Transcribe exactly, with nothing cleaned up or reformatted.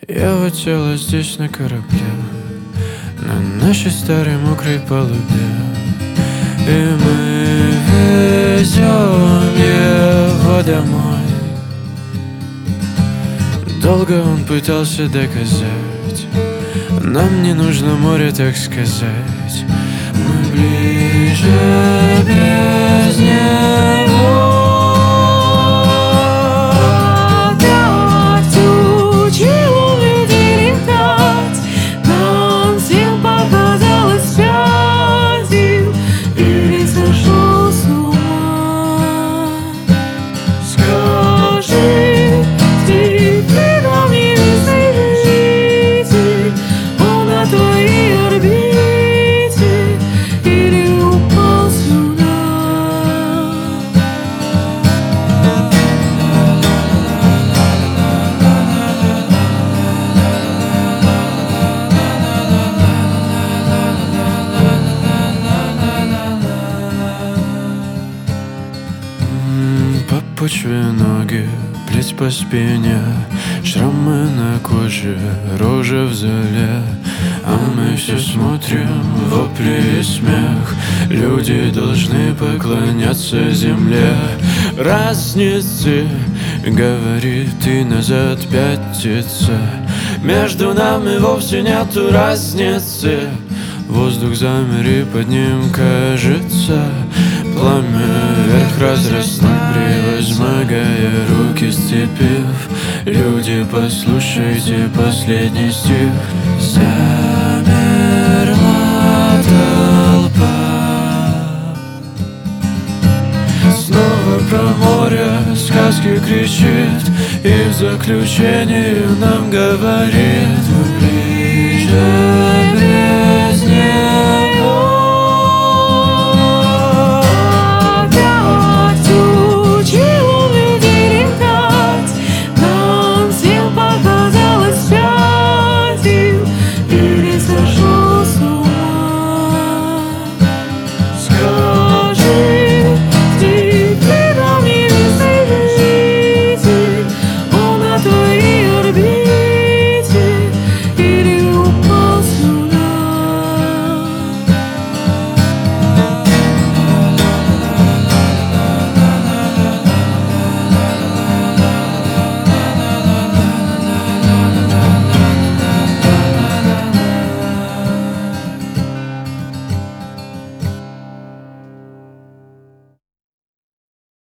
Я вот села здесь на корабле, на нашей старой мокрой палубе, и мы везем его домой. Долго он пытался доказать, нам не нужно море, так сказать. Мы ближе без него. По почве ноги, плеть по спине, шрамы на коже, рожа в зале. А мы все смотрим, вопли и смех. Люди должны поклоняться земле. Разницы, говорит, и назад пятится. Между нами вовсе нету разницы. Воздух замер, и под ним, кажется, пламя вверх разросло, превозмогая руки сцепив. Люди, послушайте последний стих. Замерла толпа. Снова про море сказки кричит, и в заключении нам говорит: